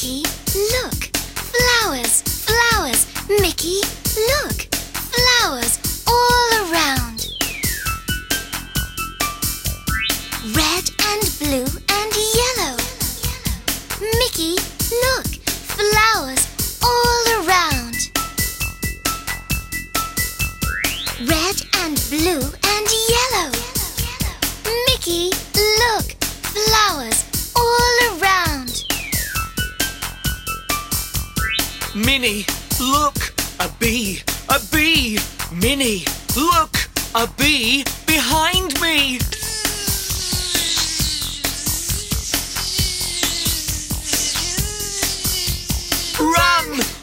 Mickey, look! Flowers, flowers! Mickey, look! Flowers all around. Red and blue and yellow. Mickey, look! Flowers all around. Red and blue and yellow. Mickey, look! Flowers all around. Minnie, look! A bee! A bee! Minnie, look! A bee behind me! Run!